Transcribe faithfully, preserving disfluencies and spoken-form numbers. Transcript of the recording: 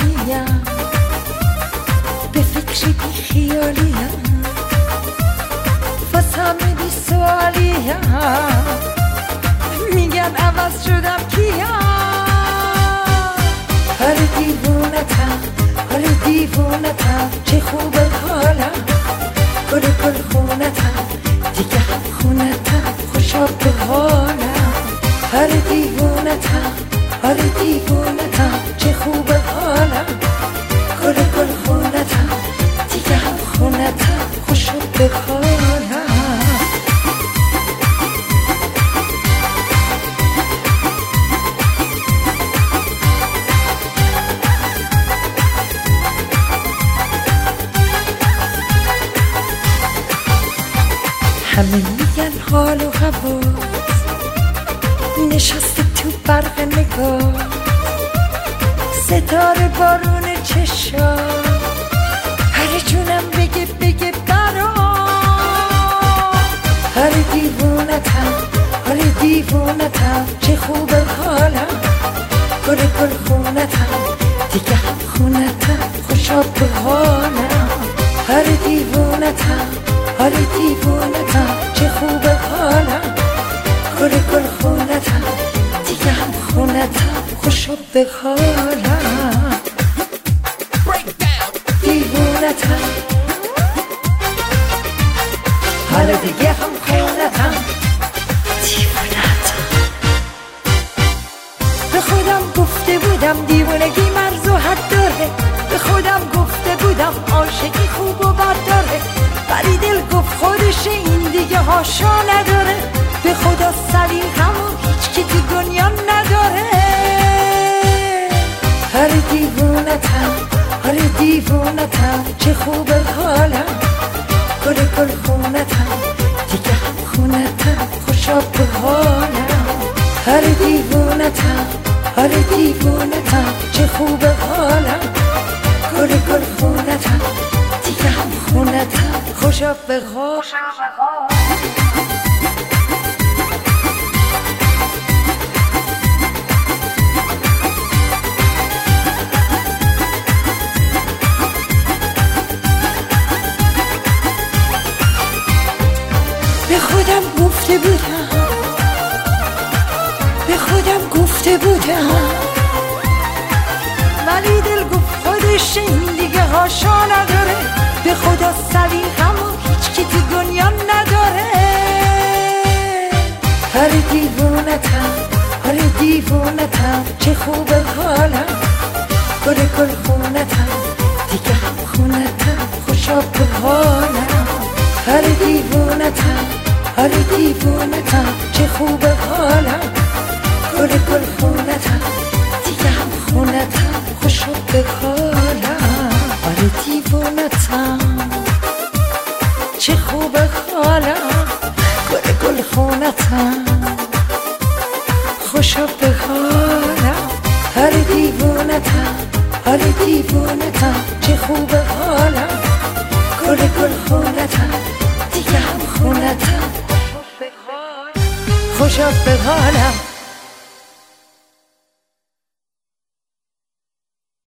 خیالیم، به فکر بی خیالیم، واسم بی سوالیم، میگن عوض شدم کیم. حال دیوونتم، حال دیوونتم، چه خوب حالم، گل گل خونتم، دیگه هم خونتم، خوشا به حالم. حال دیوونتم، حال دیوونتم، چه خوب حالم، گل گل خونتم، دیگه هم خونتم، خوشا به حالم. همه میگن حال و هواست نشسته تو برق نگاه، ستاره بارون چشا، هر جونم بگه بگه برام. هر دیوونتم، هر دیوونتم، چه خوب حالم، گل گل خونتم، دیگه هم خونتم، خوشا به حالم. هر دیوونتم، هر دیوونتم، چه خوب حالم، گل گل خونتم، دیگه هم خونتم، خوشا به حالم. دیوونتم، حالا دیگه هم خونتم، دیوونتم. به خودم گفته بودم دیوونگی مرز و حد داره، به خودم گفته بودم عاشقی خوب و بد داره، ولی دل گفت خودش این دیگه هاشا نداره. به خدا سلیقم و هیچ که تو دنیا نداره. هر دیوونتم، هر دیوونتم، چه خوب حالم، گل گل خونتم، دیگه هم خونتم، خوشا به حالم. هر دیوونتم، هر دیوونتم، چه خوب حالم، گل گل خونتم، دیگه هم خونتم، خوشا به حالم. به خودم گفته بودم، به خودم گفته بودم، ولی دل گفت خودش این دیگه هاشا نداره. به خدا سلیقم و هیچ که تو دنیا نداره. هر دیوونتم، هر دیوونتم، چه خوب حالم، گل گل خونتم، دیگه هم خونتم، خوشا به حالم. هر دیوونتم، هر دیوونتم، چه خوب حالم، گل گل خونتم، دیگه هم خونتم، خوشا به حالم. هر دیوونتم، چه خوب حالم، گل گل خونتم، خوشا به حالم. هر دیوونتم، هر دیوونتم، چه خوب حالم، گل گل خونتم، دیگه هم خونتم، خوشا به حالم.